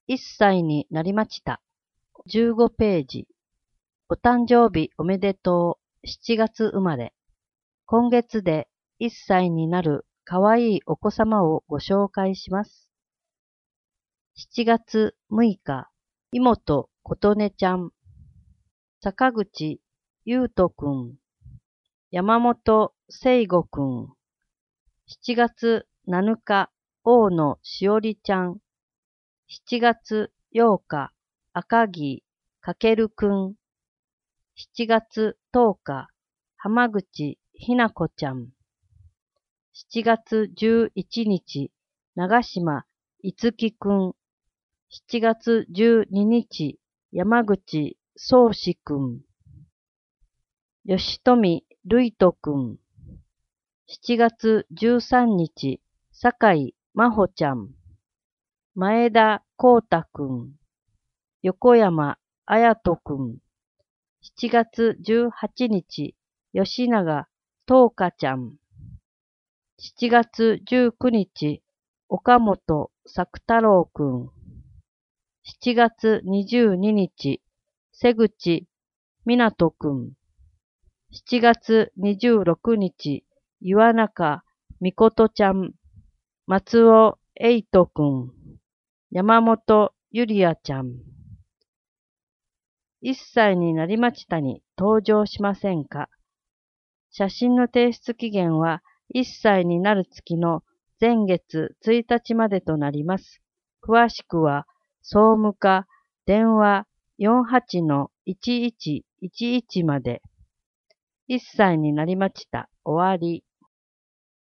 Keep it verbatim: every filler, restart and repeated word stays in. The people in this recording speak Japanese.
いっさいになりました。じゅうごページ。お誕生日おめでとう。しちがつ生まれ。今月でいっさいになるかわいいお子様をご紹介します。しちがつむいか、妹琴音ちゃん。坂口優斗くん。山本聖吾くん。しちがつなのか、大野しおりちゃん。しちがつようか、赤木かけるくん。しちがつとおか、浜口ひなこちゃん。しちがつじゅういちにち、長島いつきくん。しちがつじゅうににち、山口そうしくん。吉富るいとくん。しちがつじゅうさんにち、坂井真帆ちゃん。前田光太くん。横山綾人くん。しちがつじゅうはちにち、吉永東花ちゃん。しちがつじゅうくにち、岡本作太郎くん。しちがつにじゅうににち、瀬口湊くん。しちがつにじゅうろくにち、岩中みことちゃん。松尾栄斗くん。山本ゆりあちゃん。いっさいになりましたに登場しませんか？写真の提出期限はいっさいになる月の前月ついたちまでとなります。詳しくは総務課電話 よんはちのいちいちいちいち まで。いっさいになりました。終わり。